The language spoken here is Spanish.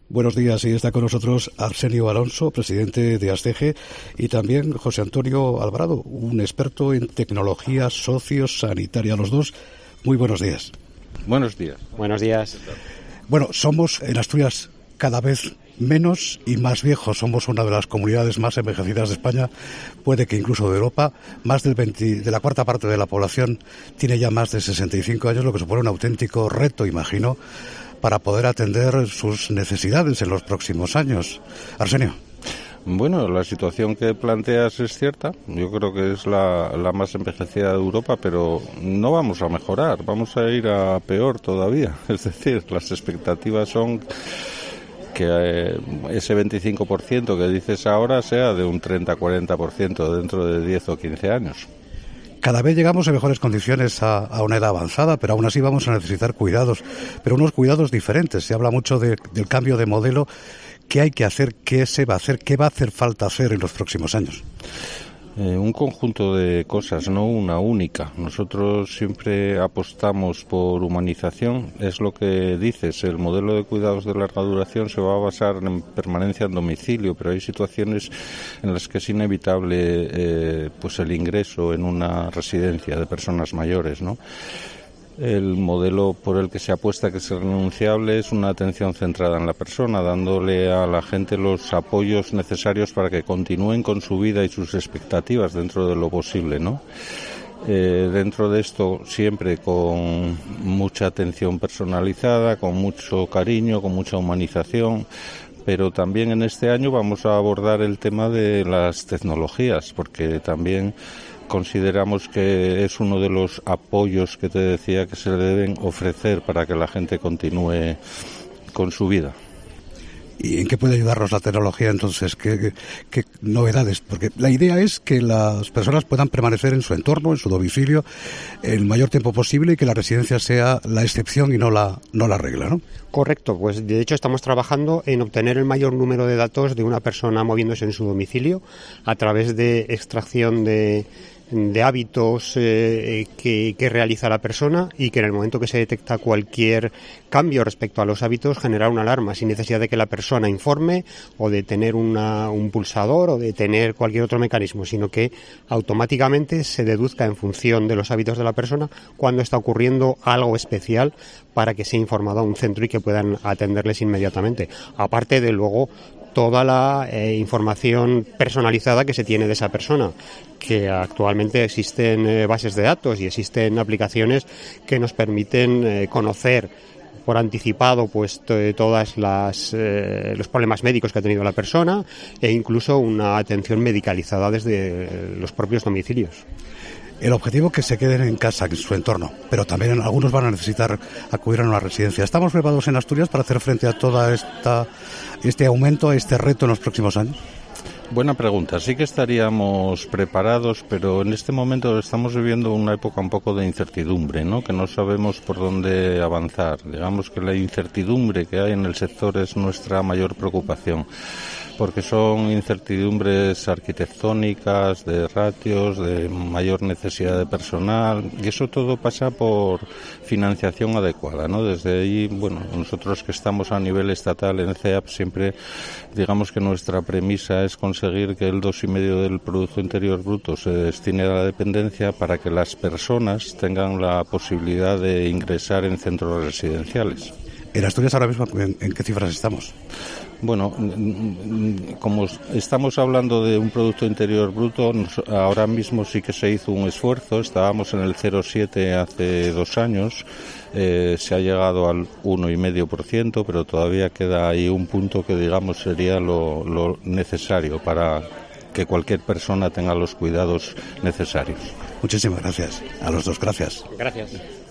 Buenos días, y está con nosotros Arsenio Alonso, presidente de ASTEGE, y también José Antonio Alvarado, un experto en tecnología sociosanitaria. Los dos, muy buenos días. Buenos días. Buenos días. Bueno, somos en Asturias cada vez menos y más viejos. Somos una de las comunidades más envejecidas de España, puede que incluso de Europa. Más de la cuarta parte de la población tiene ya más de 65 años, lo que supone un auténtico reto, imagino, para poder atender sus necesidades en los próximos años. Arsenio. Bueno, la situación que planteas es cierta. Yo creo que es la más envejecida de Europa, pero no vamos a mejorar, vamos a ir a peor todavía. Es decir, las expectativas son que ese 25% que dices ahora sea de un 30-40% dentro de 10 o 15 años. Cada vez llegamos en mejores condiciones a una edad avanzada, pero aún así vamos a necesitar cuidados, pero unos cuidados diferentes. Se habla mucho del cambio de modelo. ¿Qué hay que hacer? ¿Qué se va a hacer? ¿Qué va a hacer falta hacer en los próximos años? Un conjunto de cosas, no una única. Nosotros siempre apostamos por humanización. Es lo que dices, el modelo de cuidados de larga duración se va a basar en permanencia en domicilio, pero hay situaciones en las que es inevitable pues el ingreso en una residencia de personas mayores, ¿no? El modelo por el que se apuesta, que es irrenunciable, es una atención centrada en la persona, dándole a la gente los apoyos necesarios para que continúen con su vida y sus expectativas dentro de lo posible, ¿no? Dentro de esto siempre con mucha atención personalizada, con mucho cariño, con mucha humanización. Pero también en este año vamos a abordar el tema de las tecnologías, porque también consideramos que es uno de los apoyos que te decía que se le deben ofrecer para que la gente continúe con su vida. ¿Y en qué puede ayudarnos la tecnología entonces? ¿Qué novedades? Porque la idea es que las personas puedan permanecer en su entorno, en su domicilio, el mayor tiempo posible y que la residencia sea la excepción y no la regla, ¿no? Correcto, pues de hecho estamos trabajando en obtener el mayor número de datos de una persona moviéndose en su domicilio a través de extracción de hábitos que realiza la persona, y que en el momento que se detecta cualquier cambio respecto a los hábitos generar una alarma sin necesidad de que la persona informe o de tener un pulsador o de tener cualquier otro mecanismo, sino que automáticamente se deduzca en función de los hábitos de la persona cuando está ocurriendo algo especial, para que sea informado a un centro y que puedan atenderles inmediatamente. Aparte de luego toda la información personalizada que se tiene de esa persona, que actualmente existen bases de datos y existen aplicaciones que nos permiten conocer por anticipado pues todas los problemas médicos que ha tenido la persona, e incluso una atención medicalizada desde los propios domicilios. El objetivo es que se queden en casa, en su entorno, pero también algunos van a necesitar acudir a una residencia. ¿Estamos preparados en Asturias para hacer frente a todo este aumento, a este reto en los próximos años? Buena pregunta. Sí que estaríamos preparados, pero en este momento estamos viviendo una época un poco de incertidumbre, ¿no? Que no sabemos por dónde avanzar. Digamos que la incertidumbre que hay en el sector es nuestra mayor preocupación, porque son incertidumbres arquitectónicas, de ratios, de mayor necesidad de personal, y eso todo pasa por financiación adecuada, ¿no? Desde ahí, bueno, nosotros que estamos a nivel estatal en CEAP siempre digamos que nuestra premisa es conseguir que el 2,5% del Producto Interior Bruto se destine a la dependencia, para que las personas tengan la posibilidad de ingresar en centros residenciales. En Asturias ahora mismo, ¿en qué cifras estamos? Bueno, como estamos hablando de un Producto Interior Bruto, ahora mismo sí que se hizo un esfuerzo. Estábamos en el 0,7 hace 2 años, se ha llegado al 1,5%, pero todavía queda ahí un punto que digamos sería lo necesario para que cualquier persona tenga los cuidados necesarios. Muchísimas gracias. A los dos, gracias. Gracias.